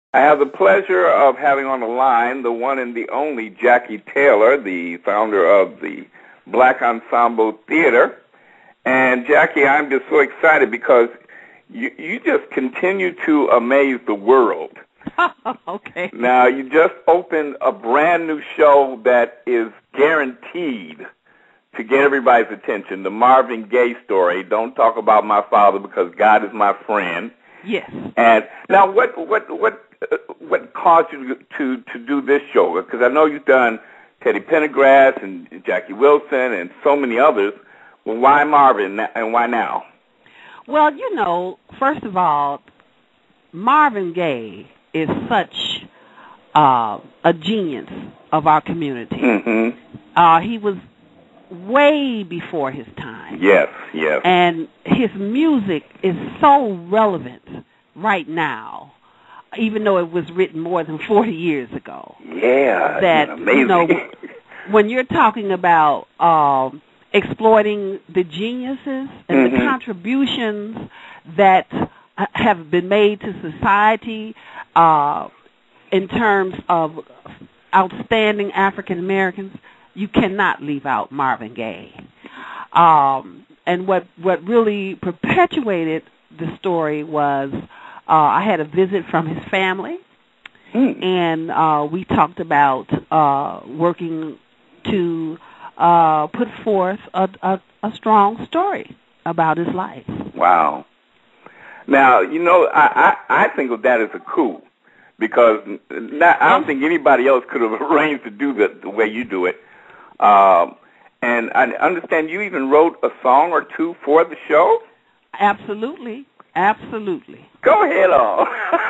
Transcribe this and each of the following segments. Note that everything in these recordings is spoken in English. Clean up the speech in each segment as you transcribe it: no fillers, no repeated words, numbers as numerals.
I have the pleasure of having on the line the one and the only Jackie Taylor, the founder of the Black Ensemble Theater. And Jackie, I'm just so excited because you just continue to amaze the world. Okay. Now, you just opened a brand new show that is guaranteed to get everybody's attention, the Marvin Gaye story. Don't talk about my father because God is my friend. Yes. And now, what caused you to do this show? Because I know you've done Teddy Pendergrass and Jackie Wilson and so many others. Well, why Marvin and why now? Well, first of all, Marvin Gaye is such a genius of our community. Mm-hmm. He was way before his time. Yes. And his music is so relevant right now, even though it was written more than 40 years ago. Yeah, that amazing. When you're talking about exploiting the geniuses and the contributions that have been made to society in terms of outstanding African Americans, you cannot leave out Marvin Gaye. And what really perpetuated the story was I had a visit from his family, and we talked about working to put forth a strong story about his life. Wow. Now, I think of that as a coup because I don't think anybody else could have arranged to do the way you do it. And I understand you even wrote a song or two for the show? Absolutely. Go ahead on.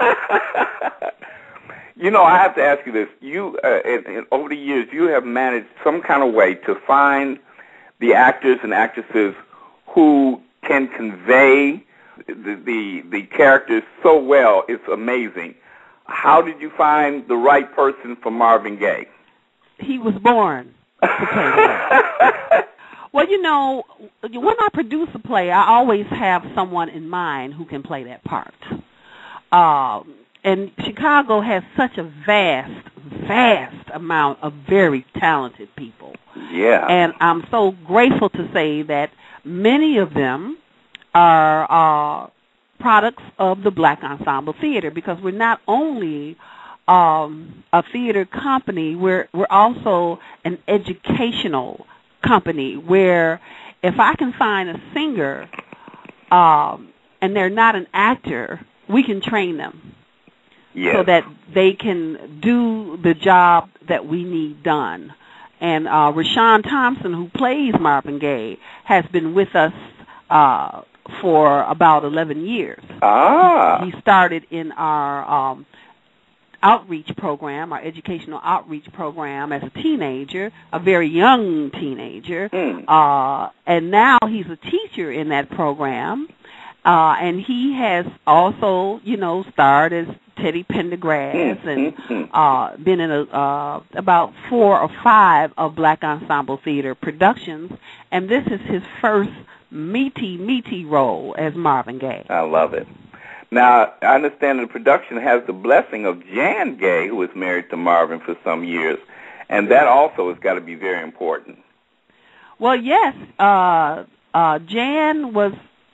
I have to ask you this. You, over the years, you have managed some kind of way to find the actors and actresses who can convey the characters so well. It's amazing. How did you find the right person for Marvin Gaye? He was born to play that. Well, when I produce a play, I always have someone in mind who can play that part. And Chicago has such a vast amount of very talented people. Yeah. And I'm so grateful to say that many of them are products of the Black Ensemble Theater, because we're not only a theater company, we're also an educational company where if I can find a singer and they're not an actor, we can train them. Yes. So that they can do the job that we need done. And Rashawn Thompson, who plays Marvin Gaye, has been with us for about 11 years. He started in our outreach program, our educational outreach program, as a teenager, a very young teenager. And now he's a teacher in that program. And he has also, starred as Teddy Pendergrass and been in about 4 or 5 of Black Ensemble Theater productions. And this is his first meaty role as Marvin Gaye. I love it. Now, I understand the production has the blessing of Jan Gaye, who was married to Marvin for some years, and that also has got to be very important. Well, yes. Jan was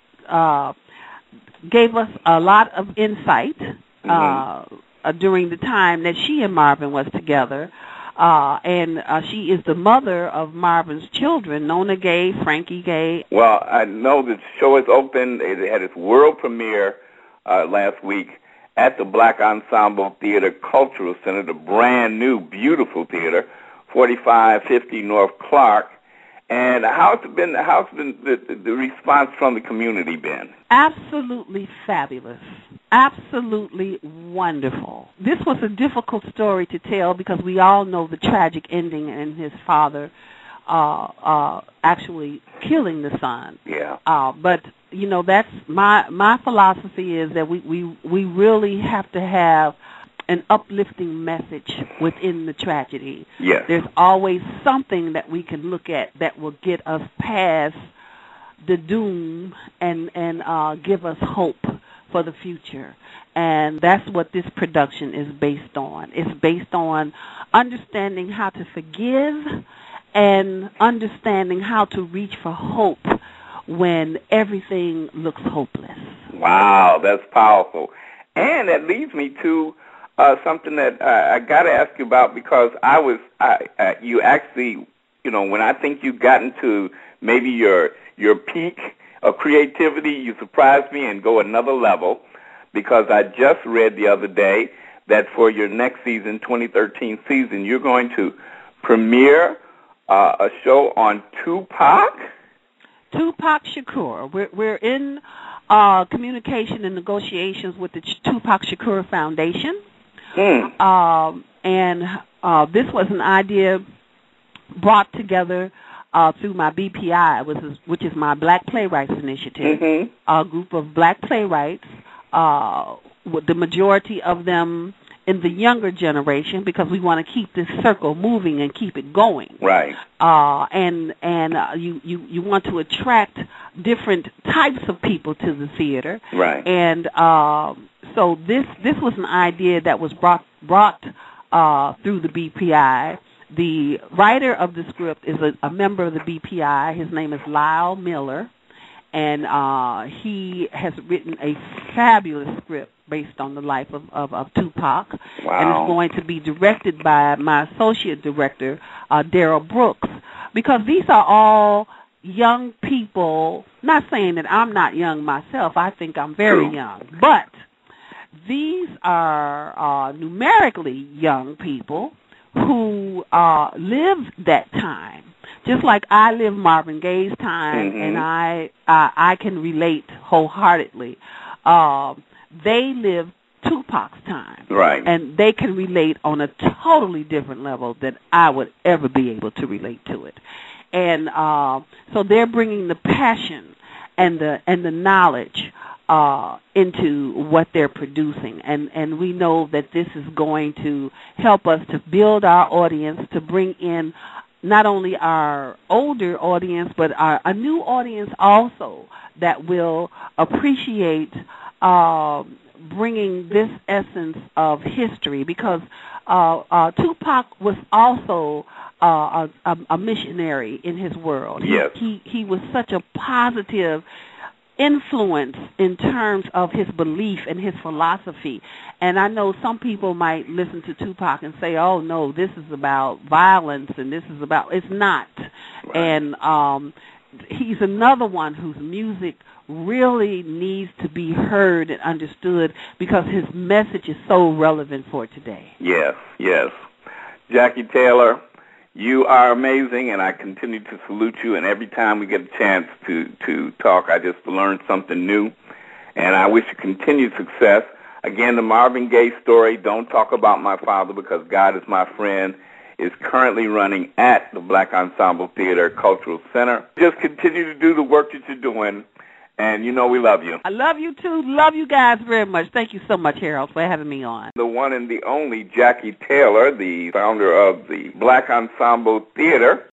gave us a lot of insight during the time that she and Marvin was together. And she is the mother of Marvin's children, Nona Gaye, Frankie Gaye. Well, I know the show is open. It had its world premiere last week at the Black Ensemble Theater Cultural Center, the brand new, beautiful theater, 4550 North Clark. And how's been the response from the community been? Absolutely fabulous. Absolutely wonderful. This was a difficult story to tell because we all know the tragic ending in his father actually killing the son. Yeah. But that's my philosophy is that we really have to have an uplifting message within the tragedy. Yes. There's always something that we can look at that will get us past the doom and give us hope for the future. And that's what this production is based on. It's based on understanding how to forgive and understanding how to reach for hope when everything looks hopeless. Wow, that's powerful. And that leads me to something that I got to ask you about, because you actually, when I think you've gotten to maybe your peak of creativity, you surprise me and go another level, because I just read the other day that for your next season, 2013 season, you're going to premiere a show on Tupac? Tupac Shakur. We're in communication and negotiations with the Tupac Shakur Foundation. And this was an idea brought together through my BPI, which is my Black Playwrights Initiative, a group of black playwrights, with the majority of them in the younger generation, because we want to keep this circle moving and keep it going. Right. And you want to attract different types of people to the theater. Right. And so this was an idea that was brought through the BPI. The writer of the script is a member of the BPI. His name is Lyle Miller, and he has written a fabulous script based on the life of Tupac. Wow. And it's going to be directed by my associate director, Daryl Brooks, because these are all young people. Not saying that I'm not young myself. I think I'm very young. But these are numerically young people who lived that time, just like I lived Marvin Gaye's time, and I can relate wholeheartedly. They lived Tupac's time, right? And they can relate on a totally different level than I would ever be able to relate to it. And so they're bringing the passion and the knowledge into what they're producing, and we know that this is going to help us to build our audience, to bring in not only our older audience, but a new audience also that will appreciate bringing this essence of history, because Tupac was also a missionary in his world. Yes. He was such a positive influence in terms of his belief and his philosophy. And I know some people might listen to Tupac and say, oh, no, this is about violence and this is about... It's not. Right. And he's another one whose music really needs to be heard and understood, because his message is so relevant for today. Yes, yes. Jackie Taylor, you are amazing, and I continue to salute you, and every time we get a chance to talk, I just learn something new, and I wish you continued success. Again, the Marvin Gaye story, Don't Talk About My Father Because God Is My Friend, is currently running at the Black Ensemble Theater Cultural Center. Just continue to do the work that you're doing, and you know we love you. I love you, too. Love you guys very much. Thank you so much, Harold, for having me on. The one and the only Jackie Taylor, the founder of the Black Ensemble Theater.